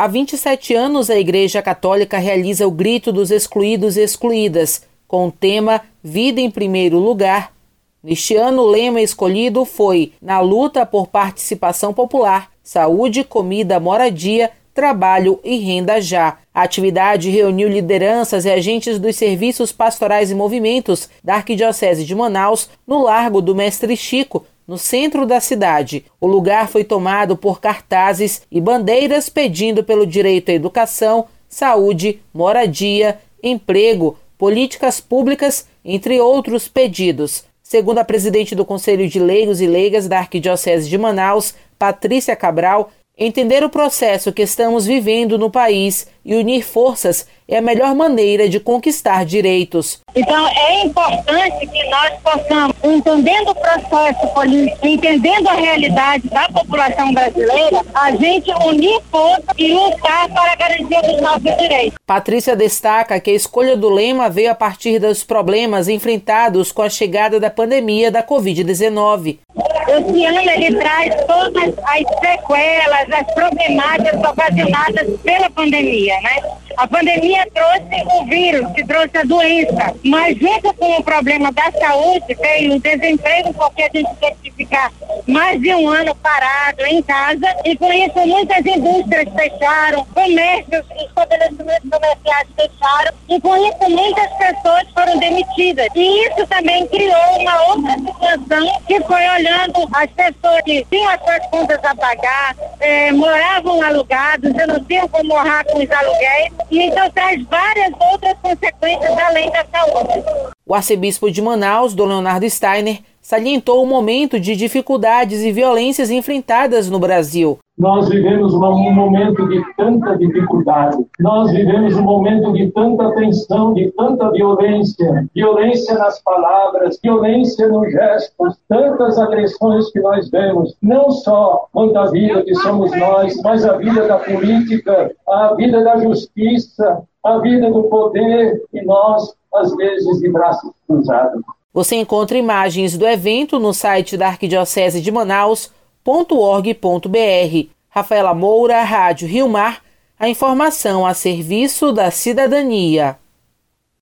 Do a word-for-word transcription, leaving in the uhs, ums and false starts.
Há vinte e sete anos, a Igreja Católica realiza o Grito dos Excluídos e Excluídas, com o tema Vida em Primeiro Lugar. Neste ano, o lema escolhido foi Na luta por participação popular, saúde, comida, moradia, trabalho e renda já. A atividade reuniu lideranças e agentes dos serviços pastorais e movimentos da Arquidiocese de Manaus no Largo do Mestre Chico, no centro da cidade. O lugar foi tomado por cartazes e bandeiras pedindo pelo direito à educação, saúde, moradia, emprego, políticas públicas, entre outros pedidos. Segundo a presidente do Conselho de Leigos e Leigas da Arquidiocese de Manaus, Patrícia Cabral, entender o processo que estamos vivendo no país e unir forças é a melhor maneira de conquistar direitos. Então é importante que nós possamos, entendendo o processo político, entendendo a realidade da população brasileira, a gente unir forças e lutar para a garantia dos nossos direitos. Patrícia destaca que a escolha do lema veio a partir dos problemas enfrentados com a chegada da pandemia da covid dezenove. Esse ano ele traz todas as sequelas, as problemáticas ocasionadas pela pandemia, né? A pandemia trouxe o vírus, que trouxe a doença, mas junto com o problema da saúde veio o desemprego, porque a gente teve que ficar mais de um ano parado em casa, e com isso muitas indústrias fecharam, comércios, estabelecimentos comerciais fecharam, e com isso muitas pessoas foram demitidas. E isso também criou uma outra situação, que foi olhando as pessoas que tinham as suas contas a pagar, eh, moravam alugados, já não tinham como honrar com os aluguéis, e então traz várias outras consequências além da saúde. O arcebispo de Manaus, Dom Leonardo Steiner, salientou o momento de dificuldades e violências enfrentadas no Brasil. Nós vivemos um momento de tanta dificuldade, nós vivemos um momento de tanta tensão, de tanta violência, violência nas palavras, violência nos gestos, tantas agressões que nós vemos, não só contra a vida que somos nós, mas a vida da política, a vida da justiça, a vida do poder, e nós, às vezes, de braços cruzados. Você encontra imagens do evento no site da Arquidiocese de Manaus, ponto org ponto br. Rafaela Moura, Rádio Rio Mar, a informação a serviço da cidadania.